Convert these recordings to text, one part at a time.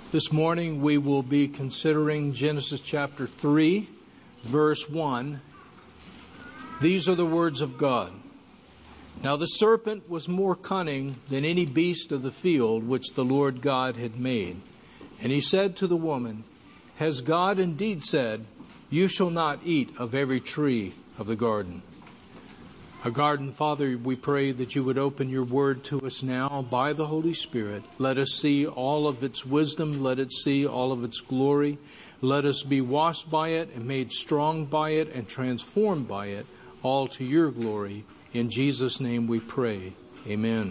This morning we will be considering Genesis chapter 3, verse 1. These are the words of God. Now the serpent was more cunning than any beast of the field which the Lord God had made. And he said to the woman, Has God indeed said, You shall not eat of every tree of the garden? Our garden, Father, we pray that you would open your word to us now by the Holy Spirit. Let us see all of its wisdom. Let us see all of its glory. Let us be washed by it and made strong by it and transformed by it, all to your glory. In Jesus' name we pray. Amen.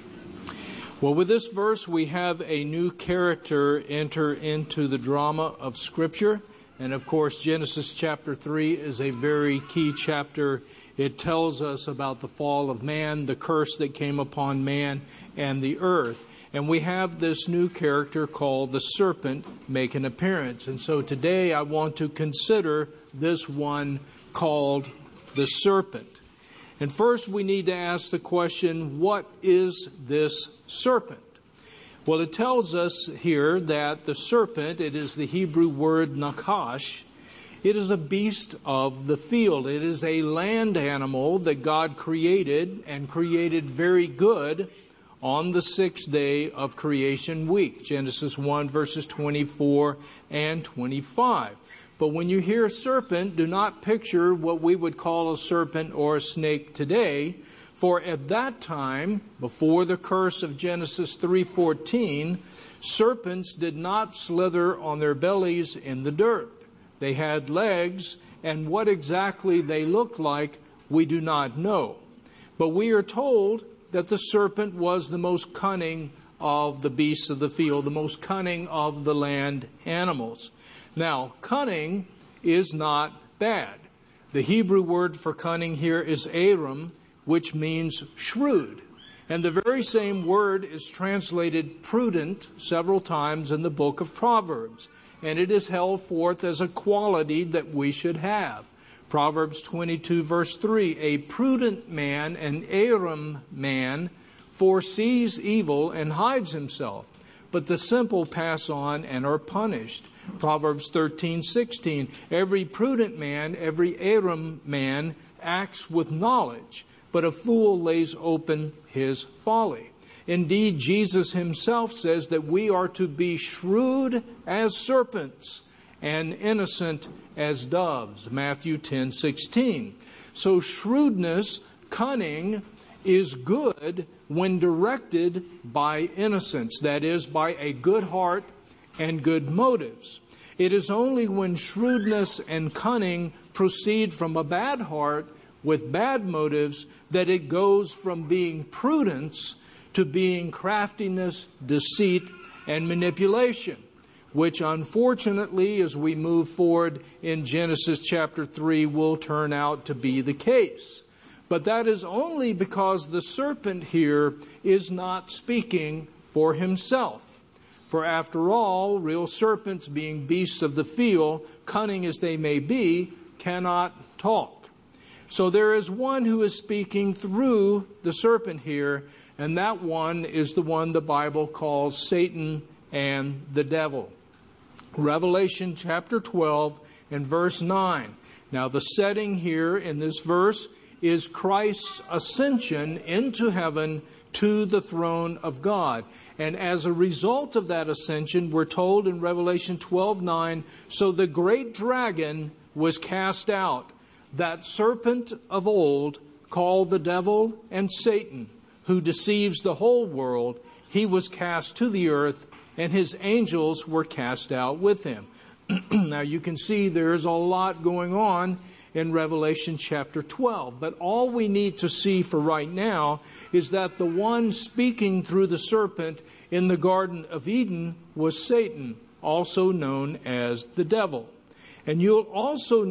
Well, with this verse, we have a new character enter into the drama of Scripture. And of course, Genesis chapter 3 is a very key chapter. It tells us about the fall of man, the curse that came upon man and the earth. And we have this new character called the serpent make an appearance. And so today I want to consider this one called the serpent. And first we need to ask the question, what is this serpent? Well, it tells us here that the serpent, it is the Hebrew word nakash. It is a beast of the field. It is a land animal that God created and created very good on the sixth day of creation week. Genesis 1 verses 24 and 25. But when you hear serpent, do not picture what we would call a serpent or a snake today. For at that time, before the curse of Genesis 3:14, serpents did not slither on their bellies in the dirt. They had legs, and what exactly they looked like, we do not know. But we are told that the serpent was the most cunning of the beasts of the field, the most cunning of the land animals. Now, cunning is not bad. The Hebrew word for cunning here is aram, which means shrewd. And the very same word is translated prudent several times in the book of Proverbs. And it is held forth as a quality that we should have. Proverbs 22 verse 3, A prudent man, an aram man, foresees evil and hides himself. But the simple pass on and are punished. Proverbs 13:16, Every prudent man, every aram man, acts with knowledge, but a fool lays open his folly. Indeed, Jesus himself says that we are to be shrewd as serpents and innocent as doves. Matthew 10:16. So shrewdness, cunning, is good when directed by innocence. That is, by a good heart and good motives. It is only when shrewdness and cunning proceed from a bad heart with bad motives that it goes from being prudence to being craftiness, deceit, and manipulation, which unfortunately, as we move forward in Genesis chapter 3, will turn out to be the case. But that is only because the serpent here is not speaking for himself. For after all, real serpents, being beasts of the field, cunning as they may be, cannot talk. So there is one who is speaking through the serpent here, and that one is the one the Bible calls Satan and the devil. Revelation chapter 12 and verse 9. Now the setting here in this verse is Christ's ascension into heaven to the throne of God. And as a result of that ascension, we're told in Revelation 12:9, so the great dragon was cast out, that serpent of old, called the devil and Satan, who deceives the whole world. He was cast to the earth, and his angels were cast out with him. Now you can see there's a lot going on in Revelation chapter 12. But all we need to see for right now is that the one speaking through the serpent in the Garden of Eden was Satan, also known as the devil. And you'll also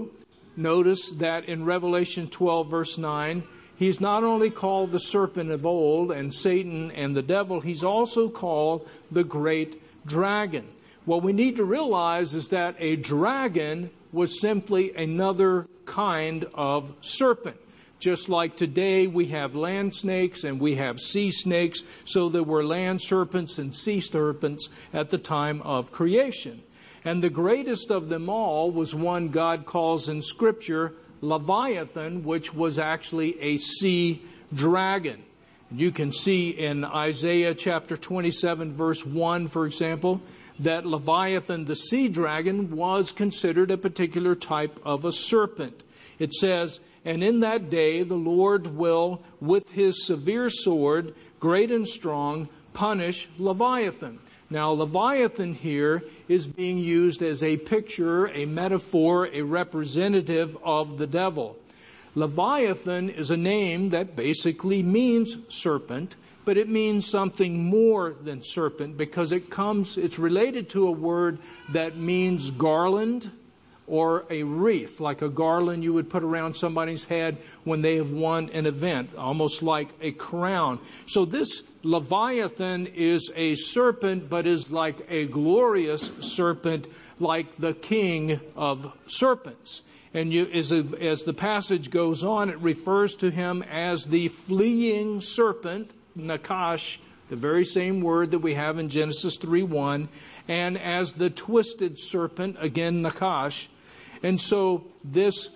notice that in Revelation 12 verse 9, he's not only called the serpent of old and Satan and the devil, he's also called the great dragon. What we need to realize is that a dragon was simply another kind of serpent. just like today we have land snakes and we have sea snakes, so there were land serpents and sea serpents at the time of creation. And the greatest of them all was one God calls in Scripture Leviathan, which was actually a sea dragon. You can see in Isaiah chapter 27 verse 1, for example, that Leviathan, the sea dragon, was considered a particular type of a serpent. It says, "And in that day the Lord will, with his severe sword, great and strong, punish Leviathan." Now, Leviathan here is being used as a picture, a metaphor, a representative of the devil. Leviathan is a name that basically means serpent, but it means something more than serpent because it's related to a word that means garland or a wreath, like a garland you would put around somebody's head when they have won an event, almost like a crown. So this Leviathan is a serpent, but is like a glorious serpent, like the king of serpents. And as the passage goes on, it refers to him as the fleeing serpent, Nakash, the very same word that we have in Genesis 3:1, and as the twisted serpent, again Nakash. And so this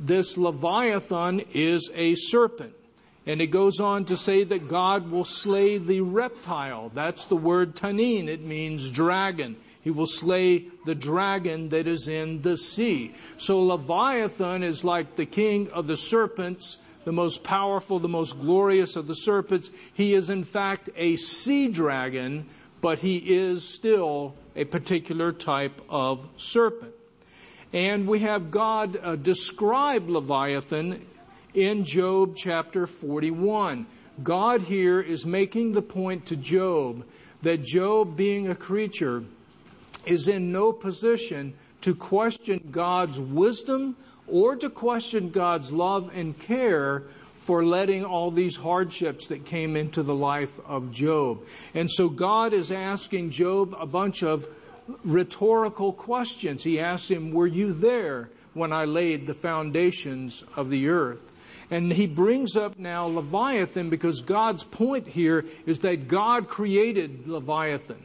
Leviathan is a serpent. And it goes on to say that God will slay the reptile. That's the word tanin. It means dragon. He will slay the dragon that is in the sea. So Leviathan is like the king of the serpents, the most powerful, the most glorious of the serpents. He is in fact a sea dragon, but he is still a particular type of serpent. And we have God describe Leviathan in Job chapter 41. God here is making the point to Job that Job, being a creature, is in no position to question God's wisdom or to question God's love and care for letting all these hardships that came into the life of Job. And so God is asking Job a bunch of rhetorical questions. He asks him, "Were you there when I laid the foundations of the earth?" And he brings up now Leviathan because God's point here is that God created Leviathan.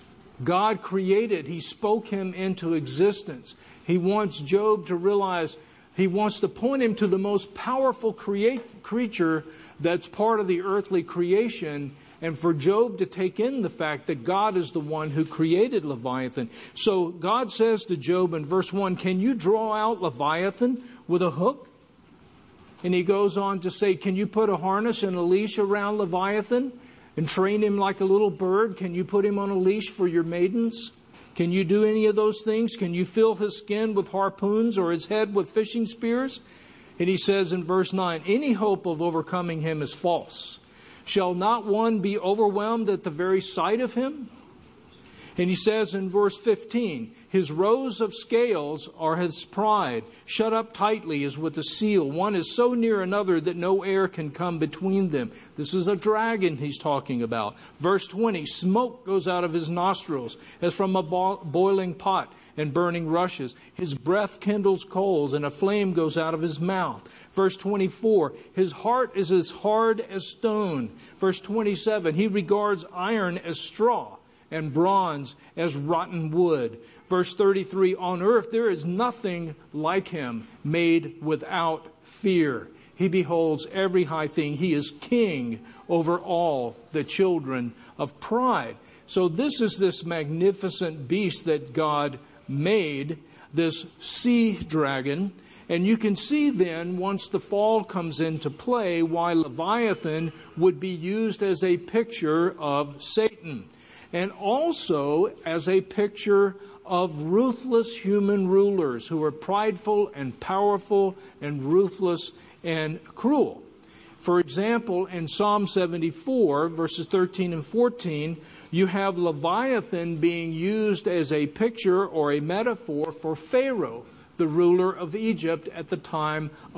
God created, He spoke him into existence. He wants Job to realize, He wants to point him to the most powerful creature that's part of the earthly creation, and for Job to take in the fact that God is the one who created Leviathan. So God says to Job in verse 1, "Can you draw out Leviathan with a hook?" And he goes on to say, "Can you put a harness and a leash around Leviathan and train him like a little bird? Can you put him on a leash for your maidens? Can you do any of those things? Can you fill his skin with harpoons or his head with fishing spears?" And he says in verse 9, "Any hope of overcoming him is false. Shall not one be overwhelmed at the very sight of him?" And he says in verse 15, "His rows of scales are his pride. Shut up tightly as with a seal. One is so near another that no air can come between them." This is a dragon he's talking about. Verse 20, "Smoke goes out of his nostrils as from a boiling pot and burning rushes. His breath kindles coals and a flame goes out of his mouth." Verse 24, "His heart is as hard as stone." Verse 27, "He regards iron as straw and bronze as rotten wood." Verse 33, "On earth there is nothing like him, made without fear. He beholds every high thing. He is king over all the children of pride." So this is this magnificent beast that God made, this sea dragon. And you can see then, once the fall comes into play, why Leviathan would be used as a picture of Satan, and also as a picture of ruthless human rulers who are prideful and powerful and ruthless and cruel. For example, in Psalm 74, verses 13 and 14, you have Leviathan being used as a picture or a metaphor for Pharaoh, the ruler of Egypt at the time of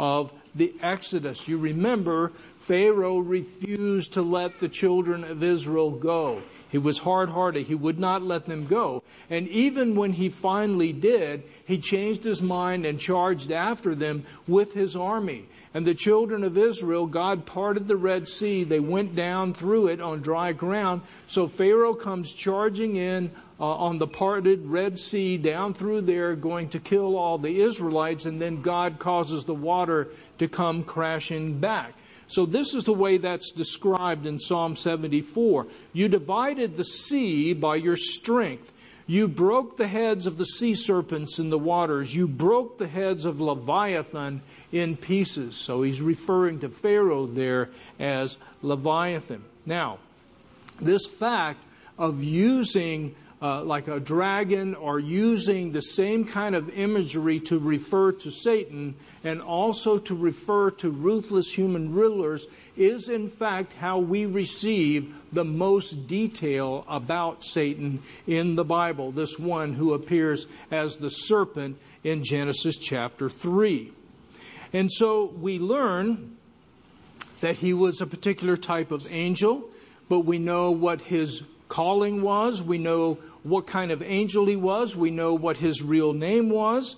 the Exodus. You remember, Pharaoh refused to let the children of Israel go. He was hard-hearted. He would not let them go. And even when he finally did, he changed his mind and charged after them with his army. And the children of Israel, God parted the Red Sea. They went down through it on dry ground. So Pharaoh comes charging in on the parted Red Sea down through there, going to kill all the Israelites. And then God causes the water to come crashing back. So this is the way that's described in Psalm 74. You divided the sea by your strength. You broke the heads of the sea serpents in the waters. You broke the heads of Leviathan in pieces. So he's referring to Pharaoh there as Leviathan. Now, this fact of using like a dragon or using the same kind of imagery to refer to Satan and also to refer to ruthless human rulers is in fact how we receive the most detail about Satan in the Bible, this one who appears as the serpent in Genesis chapter 3. And so we learn that he was a particular type of angel, but we know what his calling was. We know what kind of angel he was. We know what his real name was.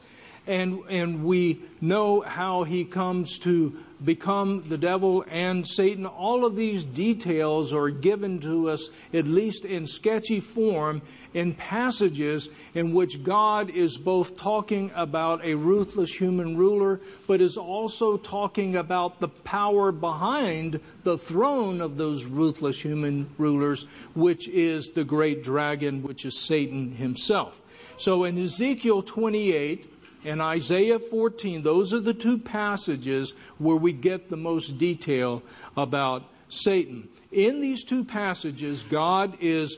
And we know how he comes to become the devil and Satan. All of these details are given to us, at least in sketchy form, in passages in which God is both talking about a ruthless human ruler, but is also talking about the power behind the throne of those ruthless human rulers, which is the great dragon, which is Satan himself. So in Ezekiel 28, and Isaiah 14, those are the two passages where we get the most detail about Satan. In these two passages, God is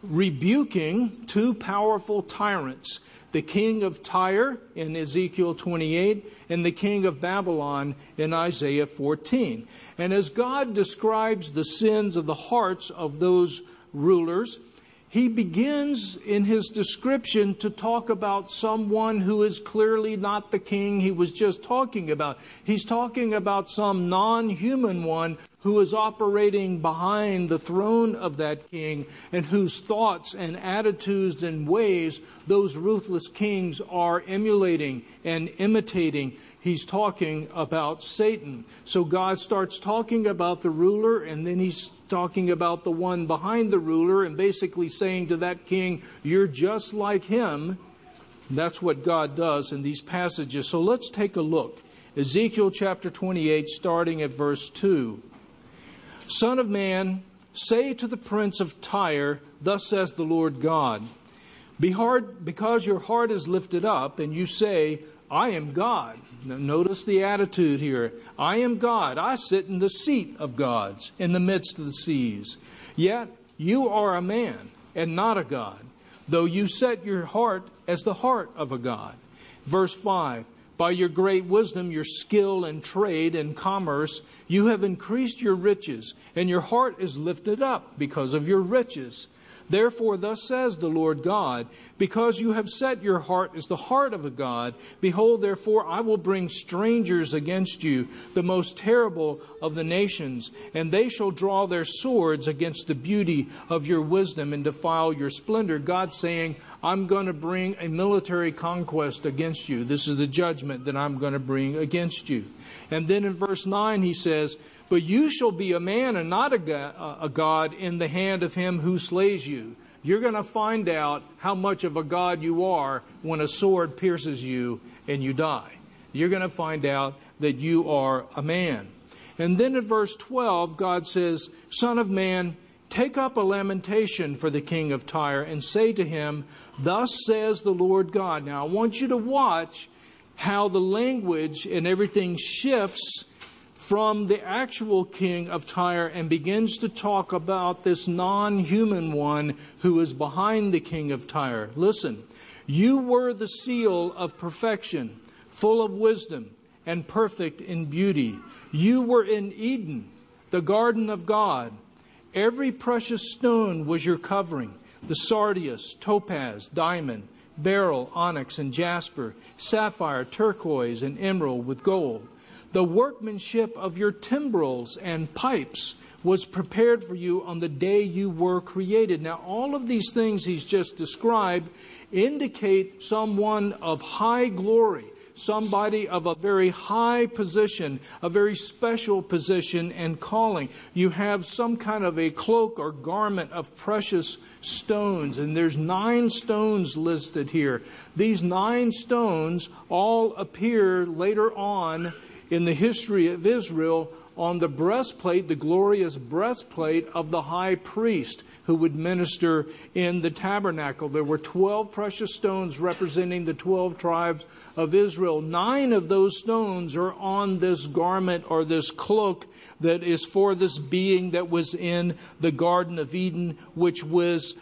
rebuking two powerful tyrants, the king of Tyre in Ezekiel 28 and the king of Babylon in Isaiah 14. And as God describes the sins of the hearts of those rulers, he begins in his description to talk about someone who is clearly not the king he was just talking about. He's talking about some non-human one who is operating behind the throne of that king and whose thoughts and attitudes and ways those ruthless kings are emulating and imitating. He's talking about Satan. So God starts talking about the ruler, and then he's talking about the one behind the ruler and basically saying to that king, you're just like him. And that's what God does in these passages. So let's take a look. Ezekiel chapter 28, starting at verse 2. Son of man, say to the prince of Tyre, thus says the Lord God, because your heart is lifted up, and you say, I am God. Now, notice the attitude here. I am God. I sit in the seat of gods in the midst of the seas. Yet you are a man and not a God, though you set your heart as the heart of a God. Verse 5. By your great wisdom, your skill and trade and commerce, you have increased your riches, and your heart is lifted up because of your riches. Therefore, thus says the Lord God, because you have set your heart as the heart of a God, behold, therefore, I will bring strangers against you, the most terrible of the nations, and they shall draw their swords against the beauty of your wisdom and defile your splendor. God saying, I'm going to bring a military conquest against you. This is the judgment that I'm going to bring against you. And then in verse 9 he says, but you shall be a man and not a God in the hand of him who slays you. You're going to find out how much of a God you are when a sword pierces you and you die. You're going to find out that you are a man. And then in verse 12, God says, Son of man, take up a lamentation for the king of Tyre and say to him, thus says the Lord God. Now I want you to watch how the language and everything shifts from the actual king of Tyre and begins to talk about this non-human one who is behind the king of Tyre. Listen, you were the seal of perfection, full of wisdom and perfect in beauty. You were in Eden, the garden of God. Every precious stone was your covering, the sardius, topaz, diamond, beryl, onyx, and jasper, sapphire, turquoise, and emerald with gold. The workmanship of your timbrels and pipes was prepared for you on the day you were created. Now, all of these things he's just described indicate someone of high glory, somebody of a very high position, a very special position and calling. You have some kind of a cloak or garment of precious stones, and there's 9 stones listed here. These 9 stones all appear later on in the history of Israel on the breastplate, the glorious breastplate of the high priest who would minister in the tabernacle. There were 12 precious stones representing the 12 tribes of Israel. 9 of those stones are on this garment or this cloak that is for this being that was in the Garden of Eden, which was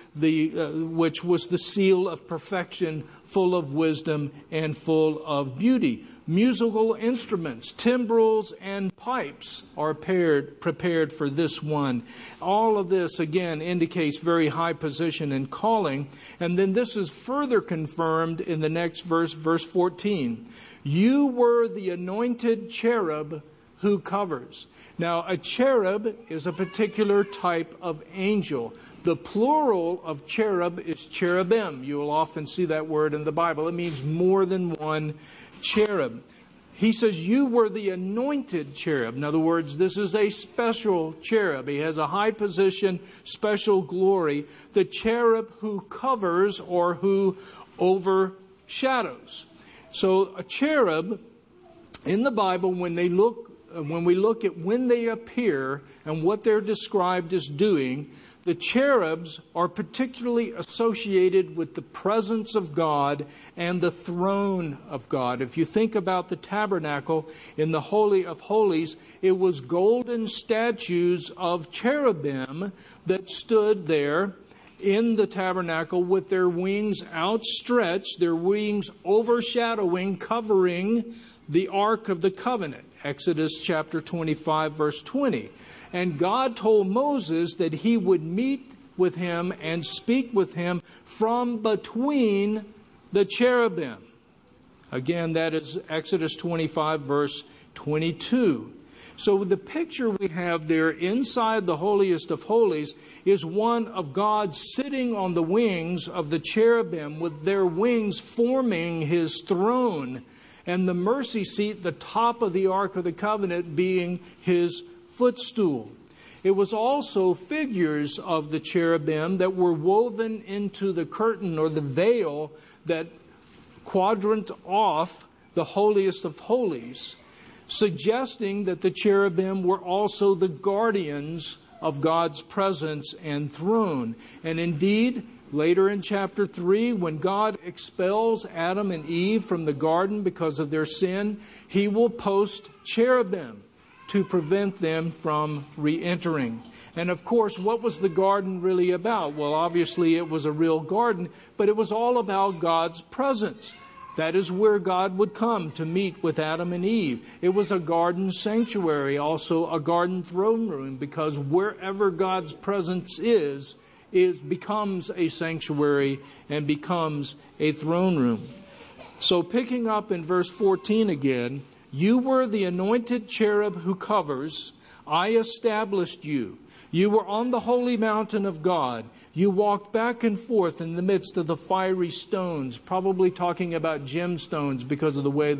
the seal of perfection, full of wisdom and full of beauty. Musical instruments, timbrels, and pipes are prepared for this one. All of this, again, indicates very high position and calling. And then this is further confirmed in the next verse, verse 14. You were the anointed cherub who covers. Now, a cherub is a particular type of angel. The plural of cherub is cherubim. You will often see that word in the Bible. It means more than one cherub. He says, you were the anointed cherub. In other words, this is a special cherub. He has a high position, special glory. The cherub who covers or who overshadows. So a cherub in the Bible, when we look at when they appear and what they're described as doing, the cherubs are particularly associated with the presence of God and the throne of God. If you think about the tabernacle in the Holy of Holies, it was golden statues of cherubim that stood there in the tabernacle with their wings outstretched, their wings overshadowing, covering the Ark of the Covenant. Exodus chapter 25, verse 20. And God told Moses that he would meet with him and speak with him from between the cherubim. Again, that is Exodus 25, verse 22. So the picture we have there inside the holiest of holies is one of God sitting on the wings of the cherubim with their wings forming his throne, and the mercy seat, the top of the Ark of the Covenant, being his footstool. It was also figures of the cherubim that were woven into the curtain or the veil that quadrant off the holiest of holies, suggesting that the cherubim were also the guardians of God's presence and throne. And indeed, later in chapter 3, when God expels Adam and Eve from the garden because of their sin, he will post cherubim to prevent them from re-entering. And of course, what was the garden really about? Well, obviously it was a real garden, but it was all about God's presence. That is where God would come to meet with Adam and Eve. It was a garden sanctuary, also a garden throne room, because wherever God's presence is becomes a sanctuary and becomes a throne room. So picking up in verse 14 again, you were the anointed cherub who covers. I established you. You were on the holy mountain of God. You walked back and forth in the midst of the fiery stones, probably talking about gemstones because of the way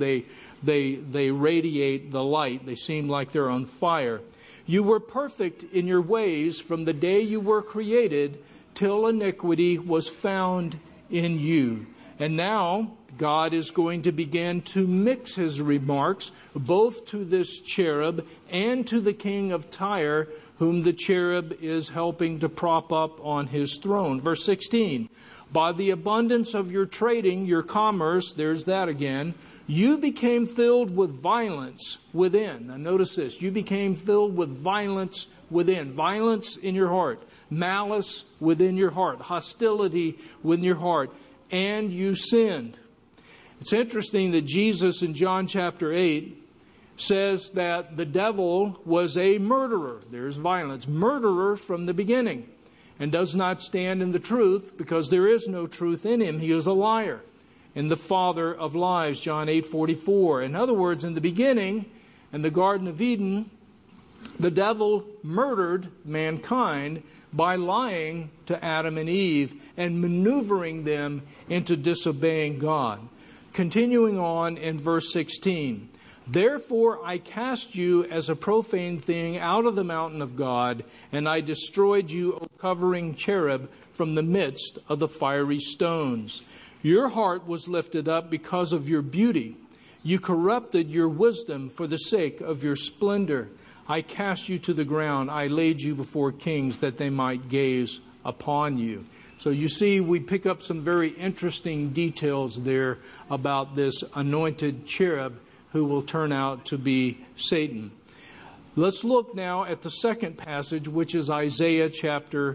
they radiate the light. They seem like they're on fire. You were perfect in your ways from the day you were created till iniquity was found in you. And now God is going to begin to mix his remarks both to this cherub and to the king of Tyre, whom the cherub is helping to prop up on his throne. Verse 16, by the abundance of your trading, your commerce, there's that again, you became filled with violence within. Now notice this, you became filled with violence within. Violence in your heart, malice within your heart, hostility within your heart, and you sinned. It's interesting that Jesus in John chapter 8 says that the devil was a murderer. There's violence. Murderer from the beginning, and does not stand in the truth because there is no truth in him. He is a liar and the father of lies, John 8:44. In other words, in the beginning, In the Garden of Eden, the devil murdered mankind by lying to Adam and Eve and maneuvering them into disobeying God. Continuing on in verse 16, therefore I cast you as a profane thing out of the mountain of God, and I destroyed you, O covering cherub, from the midst of the fiery stones. Your heart was lifted up because of your beauty. You corrupted your wisdom for the sake of your splendor. I cast you to the ground. I laid you before kings that they might gaze upon you. So you see, we pick up some very interesting details there about this anointed cherub who will turn out to be Satan. Let's look now at the second passage, which is Isaiah chapter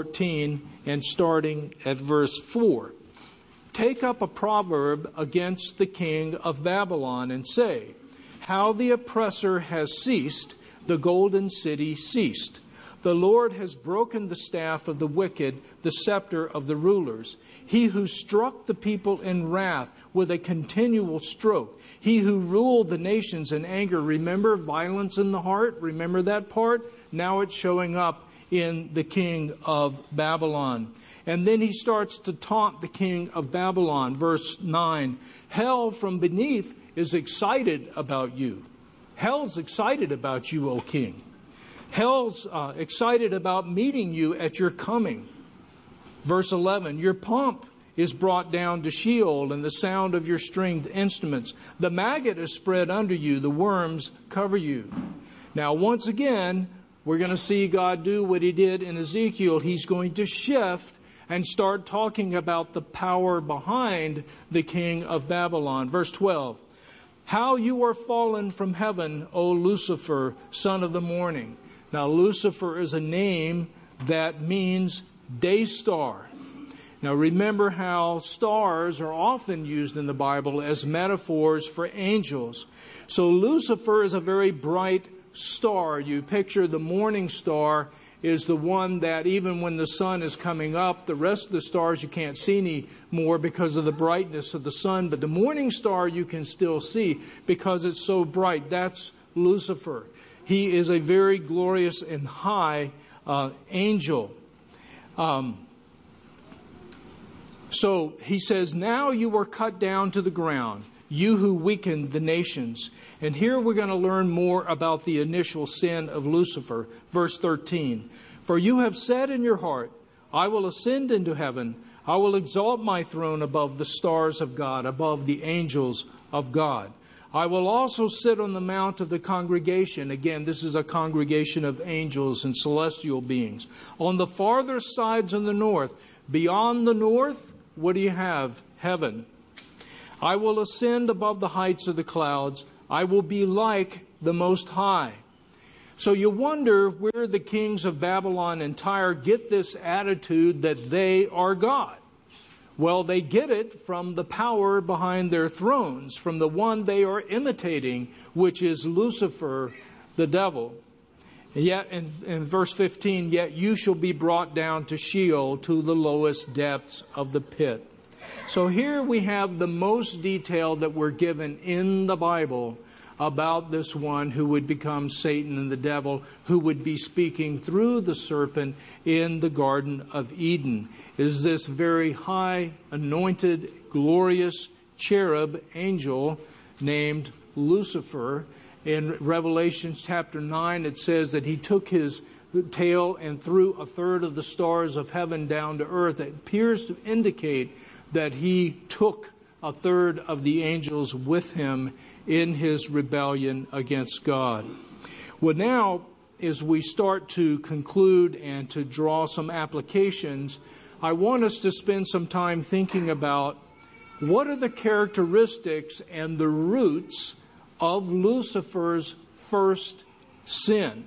14, and starting at verse 4. Take up a proverb against the king of Babylon and say, how the oppressor has ceased, the golden city ceased. The Lord has broken the staff of the wicked, the scepter of the rulers. He who struck the people in wrath with a continual stroke. He who ruled the nations in anger. Remember violence in the heart? Remember that part? Now it's showing up in the king of Babylon. And then he starts to taunt the king of Babylon. Verse 9, hell from beneath is excited about you. Hell's excited about you, O king. Hell's excited about meeting you at your coming. Verse 11, your pomp is brought down to Sheol, and the sound of your stringed instruments. The maggot is spread under you, the worms cover you. Now, once again, we're going to see God do what he did in Ezekiel. He's going to shift and start talking about the power behind the king of Babylon. Verse 12, how you are fallen from heaven, O Lucifer, son of the morning. Now, Lucifer is a name that means day star. Now, remember how stars are often used in the Bible as metaphors for angels. So, Lucifer is a very bright star. You picture the morning star is the one that even when the sun is coming up, the rest of the stars you can't see anymore because of the brightness of the sun. But the morning star you can still see because it's so bright. That's Lucifer. He is a very glorious and high angel. So he says, now you are cut down to the ground, you who weakened the nations. And here we're going to learn more about the initial sin of Lucifer. Verse 13, for you have said in your heart, I will ascend into heaven. I will exalt my throne above the stars of God, above the angels of God. I will also sit on the mount of the congregation. Again, this is a congregation of angels and celestial beings. On the farther sides of the north, beyond the north, what do you have? Heaven. I will ascend above the heights of the clouds. I will be like the Most High. So you wonder where the kings of Babylon and Tyre get this attitude that they are God. Well, they get it from the power behind their thrones, from the one they are imitating, which is Lucifer, the devil. And yet, in verse 15, yet you shall be brought down to Sheol, to the lowest depths of the pit. So here we have the most detail that we're given in the Bible about this one who would become Satan and the devil, who would be speaking through the serpent in the Garden of Eden. It is this very high, anointed, glorious cherub angel named Lucifer. In Revelation chapter 9, it says that he took his tail and threw a third of the stars of heaven down to earth. It appears to indicate that he took a third of the angels with him in his rebellion against God. Well, now, as we start to conclude and to draw some applications, I want us to spend some time thinking about what are the characteristics and the roots of Lucifer's first sin.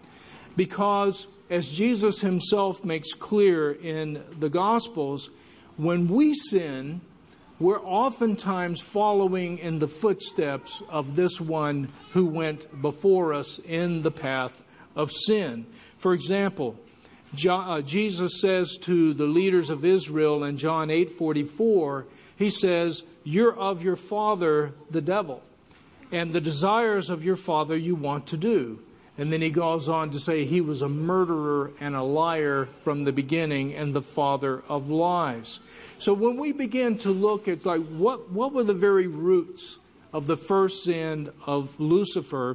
Because, as Jesus himself makes clear in the Gospels, when we sin, we're oftentimes following in the footsteps of this one who went before us in the path of sin. For example, Jesus says to the leaders of Israel in John 8:44, he says, you're of your father, the devil, and the desires of your father you want to do. And then he goes on to say he was a murderer and a liar from the beginning and the father of lies. So when we begin to look at like what were the very roots of the first sin of Lucifer,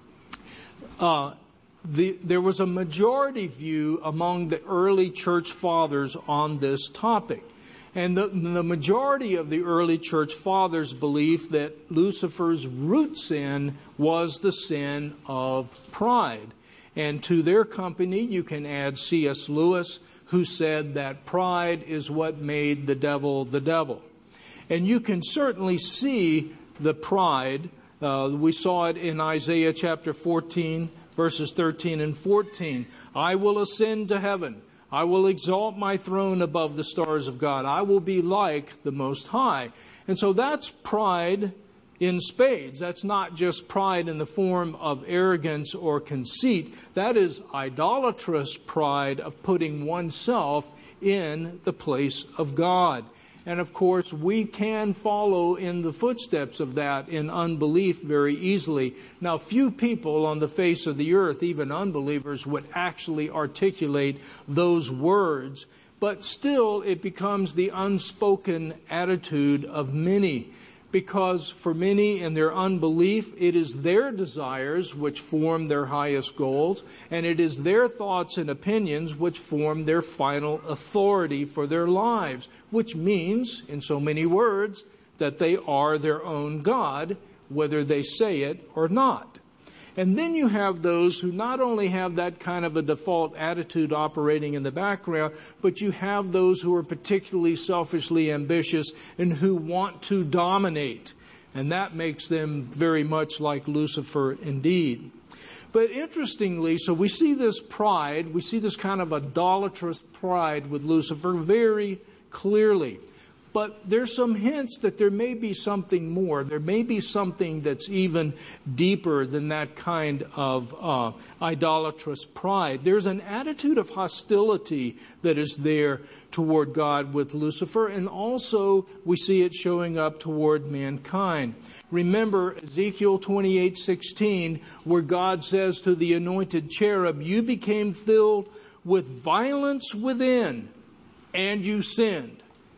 there was a majority view among the early church fathers on this topic. And the majority of the early church fathers believed that Lucifer's root sin was the sin of pride. And to their company, you can add C.S. Lewis, who said that pride is what made the devil the devil. And you can certainly see the pride. We saw it in Isaiah chapter 14, verses 13 and 14. I will ascend to heaven. I will exalt my throne above the stars of God. I will be like the Most High. And so that's pride in spades. That's not just pride in the form of arrogance or conceit. That is idolatrous pride of putting oneself in the place of God. And of course, we can follow in the footsteps of that in unbelief very easily. Now, few people on the face of the earth, even unbelievers, would actually articulate those words. But still, it becomes the unspoken attitude of many. Because for many in their unbelief, it is their desires which form their highest goals, and it is their thoughts and opinions which form their final authority for their lives, which means, in so many words, that they are their own God, whether they say it or not. And then you have those who not only have that kind of a default attitude operating in the background, but you have those who are particularly selfishly ambitious and who want to dominate. And that makes them very much like Lucifer indeed. But interestingly, so we see this pride, we see this kind of idolatrous pride with Lucifer very clearly. But there's some hints that there may be something more. There may be something that's even deeper than that kind of idolatrous pride. There's an attitude of hostility that is there toward God with Lucifer, and also we see it showing up toward mankind. Remember Ezekiel 28:16, where God says to the anointed cherub, "You became filled with violence within, and you sinned."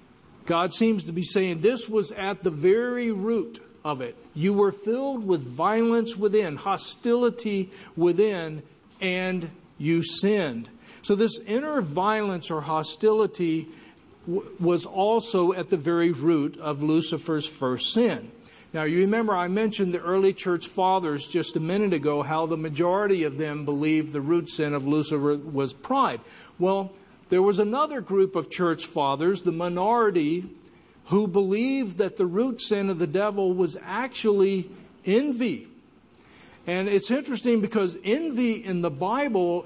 God seems to be saying this was at the very root of it. You were filled with violence within, hostility within, and you sinned. So this inner violence or hostility was also at the very root of Lucifer's first sin. Now, you remember I mentioned the early church fathers just a minute ago, how the majority of them believed the root sin of Lucifer was pride. Well, there was another group of church fathers, the minority, who believed that the root sin of the devil was actually envy. And it's interesting because envy in the Bible,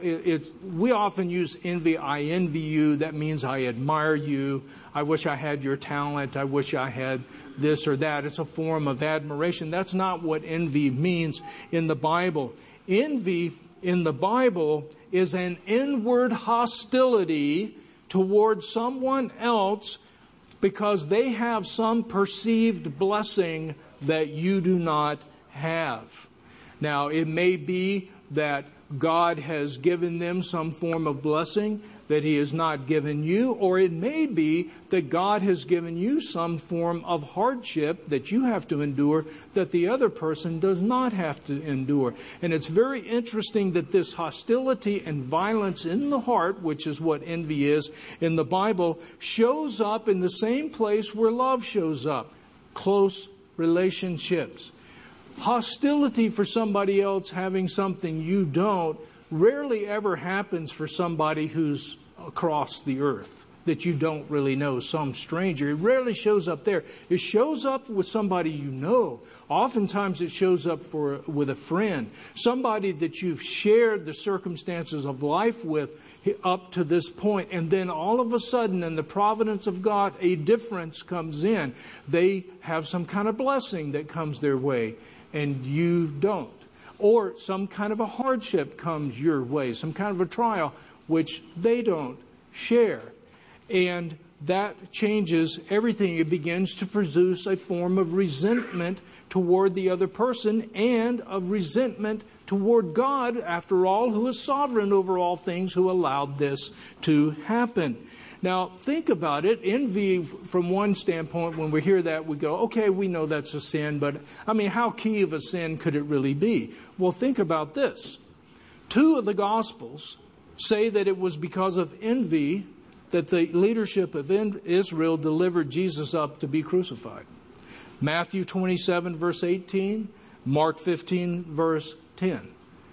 we often use envy. I envy you. That means I admire you. I wish I had your talent. I wish I had this or that. It's a form of admiration. That's not what envy means in the Bible. Envy in the Bible is an inward hostility towards someone else because they have some perceived blessing that you do not have. Now, it may be that God has given them some form of blessing that He has not given you, or it may be that God has given you some form of hardship that you have to endure that the other person does not have to endure. And it's very interesting that this hostility and violence in the heart, which is what envy is in the Bible, shows up in the same place where love shows up. Close relationships. Hostility for somebody else having something you don't rarely ever happens for somebody who's across the earth that you don't really know, some stranger. It rarely shows up there. It shows up with somebody you know. Oftentimes it shows up with a friend, somebody that you've shared the circumstances of life with up to this point. And then all of a sudden, in the providence of God, a difference comes in. They have some kind of blessing that comes their way, and you don't. Or some kind of a hardship comes your way, some kind of a trial, which they don't share. And that changes everything. It begins to produce a form of resentment toward the other person and of resentment toward God, after all, who is sovereign over all things, who allowed this to happen. Now, think about it. Envy, from one standpoint, when we hear that, we go, okay, we know that's a sin, but, how key of a sin could it really be? Well, think about this. 2 of the Gospels say that it was because of envy that the leadership of Israel delivered Jesus up to be crucified. Matthew 27, verse 18, Mark 15, verse 10.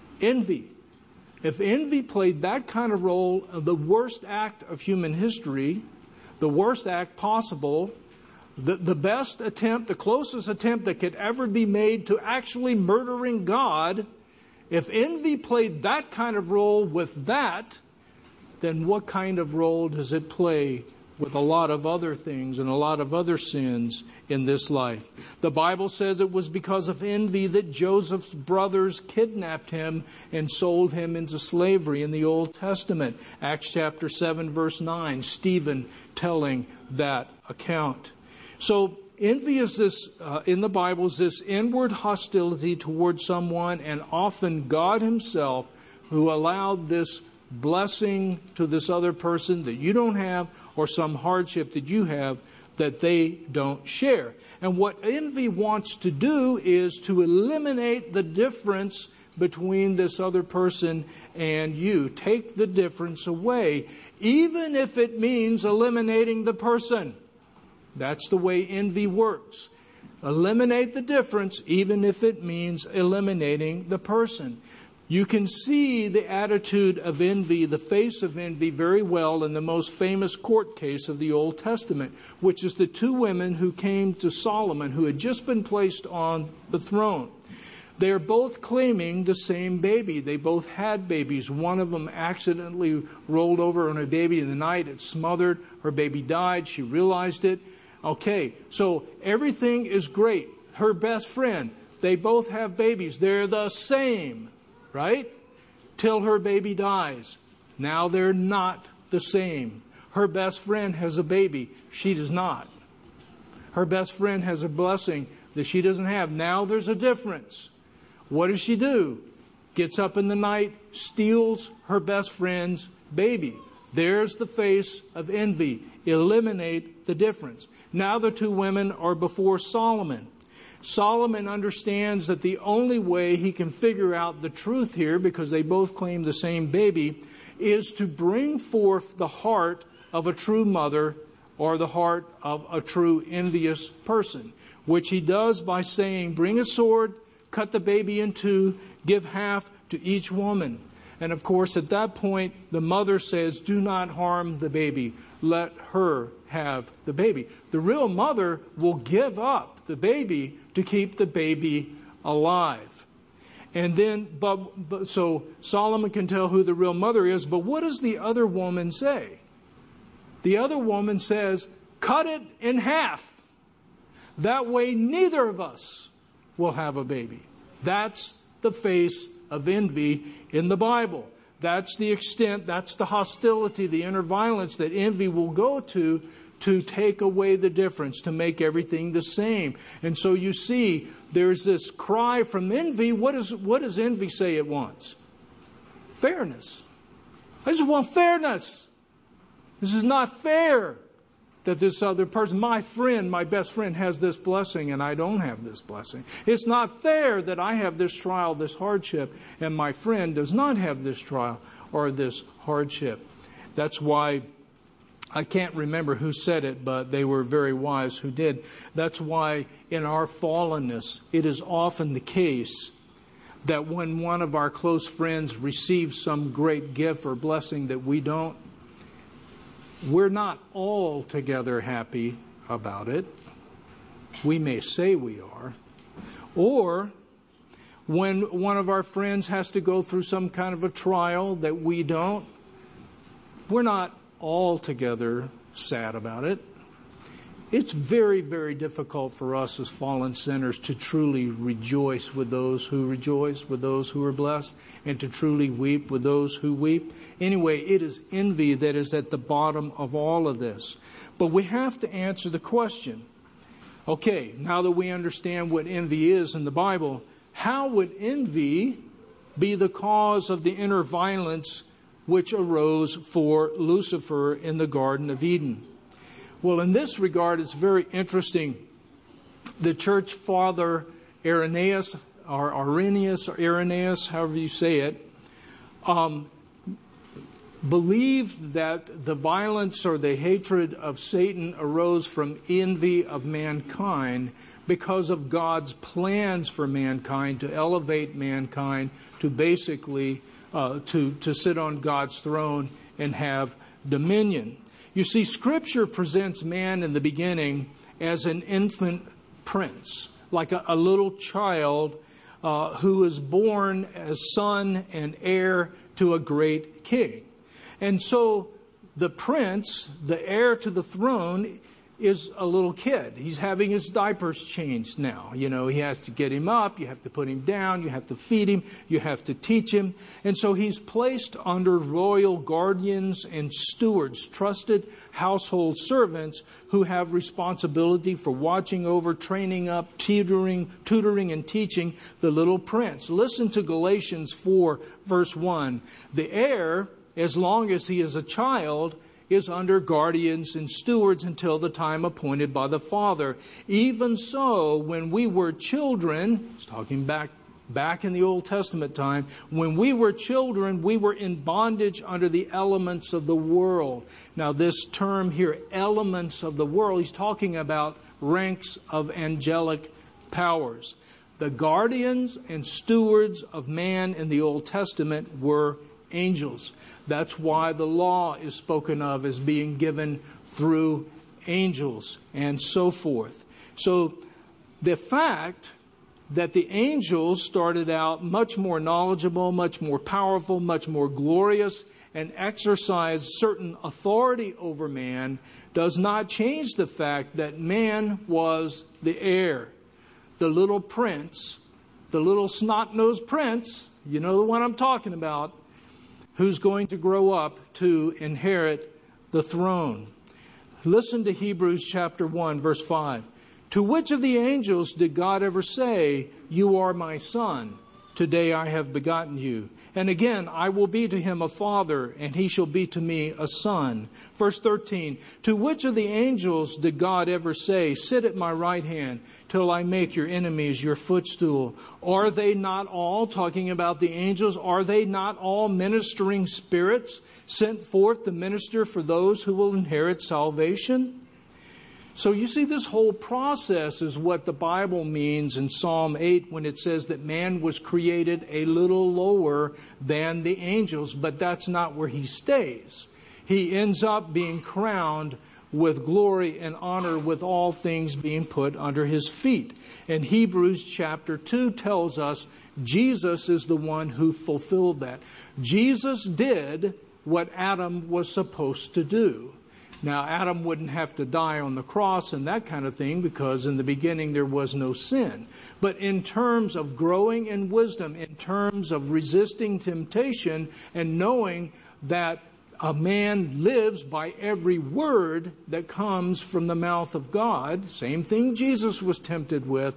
Envy. If envy played that kind of role, the worst act of human history, the worst act possible, the best attempt, the closest attempt that could ever be made to actually murdering God, if envy played that kind of role with that, then what kind of role does it play with a lot of other things and a lot of other sins in this life? The Bible says it was because of envy that Joseph's brothers kidnapped him and sold him into slavery in the Old Testament. Acts chapter 7, verse 9, Stephen telling that account. So envy is this, in the Bible, is this inward hostility toward someone, and often God Himself who allowed this blessing to this other person that you don't have, or some hardship that you have that they don't share. And what envy wants to do is to eliminate the difference between this other person and you. Take the difference away, even if it means eliminating the person. That's the way envy works. Eliminate the difference, even if it means eliminating the person. You can see the attitude of envy, the face of envy, very well in the most famous court case of the Old Testament, which is the 2 women who came to Solomon, who had just been placed on the throne. They are both claiming the same baby. They both had babies. One of them accidentally rolled over on a baby in the night. It smothered. Her baby died. She realized it. Okay, so everything is great. Her best friend, they both have babies. They're the same. Right? Till her baby dies. Now they're not the same. Her best friend has a baby. She does not. Her best friend has a blessing that she doesn't have. Now there's a difference. What does she do? Gets up in the night, steals her best friend's baby. There's the face of envy. Eliminate the difference. Now the 2 women are before Solomon. Solomon understands that the only way he can figure out the truth here, because they both claim the same baby, is to bring forth the heart of a true mother or the heart of a true envious person, which he does by saying, bring a sword, cut the baby in 2, give half to each woman. And of course, at that point, the mother says, do not harm the baby. Let her have the baby. The real mother will give up the baby to keep the baby alive. And then, so Solomon can tell who the real mother is, but what does the other woman say? The other woman says, cut it in half. That way, neither of us will have a baby. That's the face of envy in the Bible. That's the extent, that's the hostility, the inner violence that envy will go to take away the difference, to make everything the same. And so you see, there's this cry from envy. What does envy say it wants? Fairness. I just want fairness. This is not fair that this other person, my friend, my best friend, has this blessing and I don't have this blessing. It's not fair that I have this trial, this hardship, and my friend does not have this trial or this hardship. That's why, I can't remember who said it, but they were very wise who did. That's why in our fallenness, it is often the case that when one of our close friends receives some great gift or blessing that we don't, we're not altogether happy about it. We may say we are. Or when one of our friends has to go through some kind of a trial that we don't, we're not altogether sad about it. It's very, very difficult for us as fallen sinners to truly rejoice with those who rejoice, with those who are blessed, and to truly weep with those who weep. Anyway, it is envy that is at the bottom of all of this. But we have to answer the question, okay, now that we understand what envy is in the Bible, how would envy be the cause of the inner violence which arose for Lucifer in the Garden of Eden? Well, in this regard, it's very interesting. The church father Irenaeus, or Irenaeus, however you say it, believed that the violence or the hatred of Satan arose from envy of mankind because of God's plans for mankind to elevate mankind to basically to sit on God's throne and have dominion. You see, Scripture presents man in the beginning as an infant prince, like a little child who is born as son and heir to a great king. And so the prince, the heir to the throne, is a little kid. He's having his diapers changed now. You know, he has to get him up, you have to put him down, you have to feed him, you have to teach him. And so he's placed under royal guardians and stewards, trusted household servants who have responsibility for watching over, training up, tutoring and teaching the little prince. Listen to Galatians 4, verse 1. The heir, as long as he is a child, is under guardians and stewards until the time appointed by the Father. Even so, when we were children, it's talking back in the Old Testament time, when we were children, we were in bondage under the elements of the world. Now this term here, elements of the world, he's talking about ranks of angelic powers. The guardians and stewards of man in the Old Testament were angels. That's why the law is spoken of as being given through angels and so forth. So the fact that the angels started out much more knowledgeable, much more powerful, much more glorious, and exercised certain authority over man does not change the fact that man was the heir. The little prince, the little snot-nosed prince, you know the one I'm talking about, who's going to grow up to inherit the throne. Listen to Hebrews chapter 1, verse 5. To which of the angels did God ever say, "You are my son, today I have begotten you"? And again, I will be to him a father, and he shall be to me a son. Verse 13. To which of the angels did God ever say, "Sit at my right hand till I make your enemies your footstool"? Are they not all, talking about the angels, are they not all ministering spirits sent forth to minister for those who will inherit salvation? So you see, this whole process is what the Bible means in Psalm 8 when it says that man was created a little lower than the angels, but that's not where he stays. He ends up being crowned with glory and honor, with all things being put under his feet. And Hebrews chapter 2 tells us Jesus is the one who fulfilled that. Jesus did what Adam was supposed to do. Now, Adam wouldn't have to die on the cross and that kind of thing because in the beginning there was no sin. But in terms of growing in wisdom, in terms of resisting temptation and knowing that a man lives by every word that comes from the mouth of God, same thing Jesus was tempted with,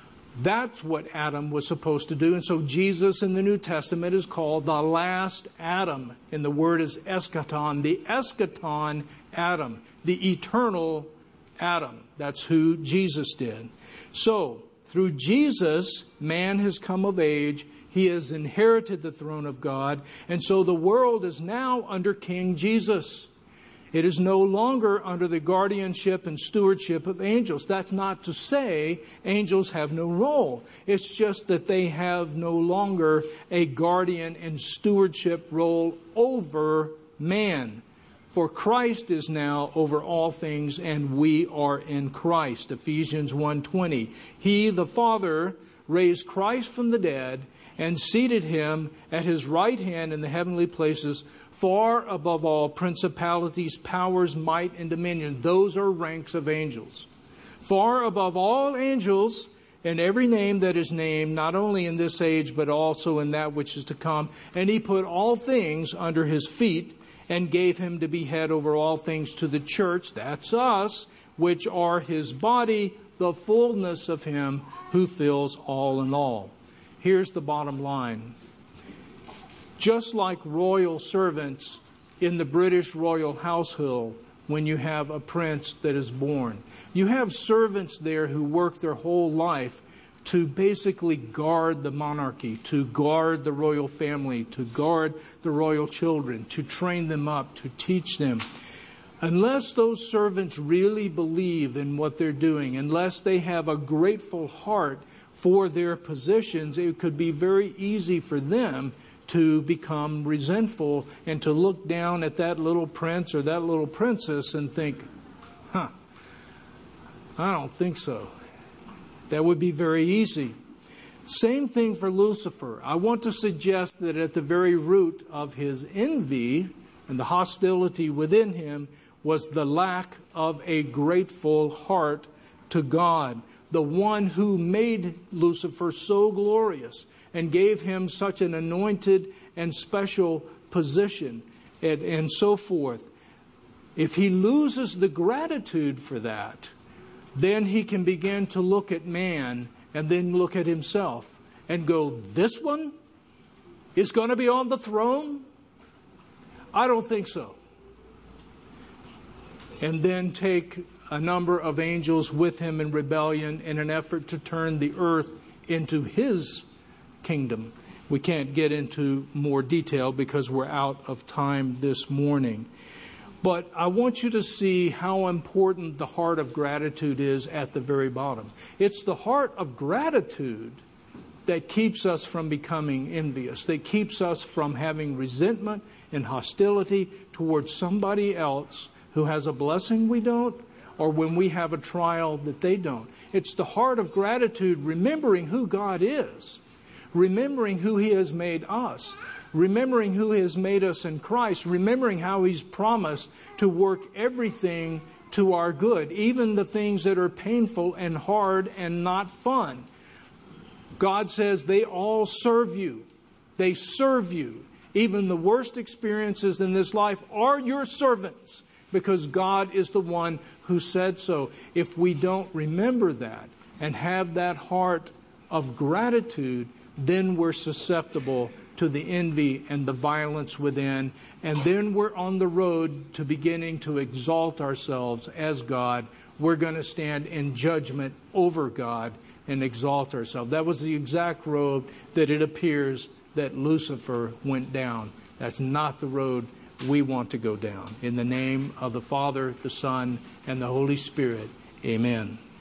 that's what Adam was supposed to do. And so Jesus in the New Testament is called the last Adam. And the word is eschaton, the eschaton Adam, the eternal Adam. That's who Jesus did. So, through Jesus, man has come of age. He has inherited the throne of God. And so the world is now under King Jesus. It is no longer under the guardianship and stewardship of angels. That's not to say angels have no role. It's just that they have no longer a guardian and stewardship role over man. For Christ is now over all things, and we are in Christ. Ephesians 1:20. He, the Father, raised Christ from the dead and seated him at his right hand in the heavenly places, far above all principalities, powers, might, and dominion. Those are ranks of angels. Far above all angels, and every name that is named, not only in this age, but also in that which is to come. And he put all things under his feet, and gave him to be head over all things to the church, that's us, which are his body, the fullness of him who fills all in all. Here's the bottom line. Just like royal servants in the British royal household, when you have a prince that is born, you have servants there who work their whole life to basically guard the monarchy, to guard the royal family, to guard the royal children, to train them up, to teach them. Unless those servants really believe in what they're doing, unless they have a grateful heart for their positions, it could be very easy for them to become resentful and to look down at that little prince or that little princess and think, I don't think so. That would be very easy. Same thing for Lucifer. I want to suggest that at the very root of his envy and the hostility within him was the lack of a grateful heart to God, the one who made Lucifer so glorious and gave him such an anointed and special position and so forth. If he loses the gratitude for that, then he can begin to look at man and then look at himself and go, this one is going to be on the throne? I don't think so. And then take a number of angels with him in rebellion in an effort to turn the earth into his kingdom. We can't get into more detail because we're out of time this morning. But I want you to see how important the heart of gratitude is at the very bottom. It's the heart of gratitude that keeps us from becoming envious, that keeps us from having resentment and hostility towards somebody else who has a blessing we don't, or when we have a trial that they don't. It's the heart of gratitude, remembering who God is, remembering who He has made us, remembering who He has made us in Christ, remembering how He's promised to work everything to our good, even the things that are painful and hard and not fun. God says they all serve you. They serve you. Even the worst experiences in this life are your servants, because God is the one who said so. If we don't remember that and have that heart of gratitude, then we're susceptible to the envy and the violence within. And then we're on the road to beginning to exalt ourselves as God. We're going to stand in judgment over God and exalt ourselves. That was the exact road that it appears that Lucifer went down. That's not the road we want to go down. In the name of the Father, the Son, and the Holy Spirit, amen.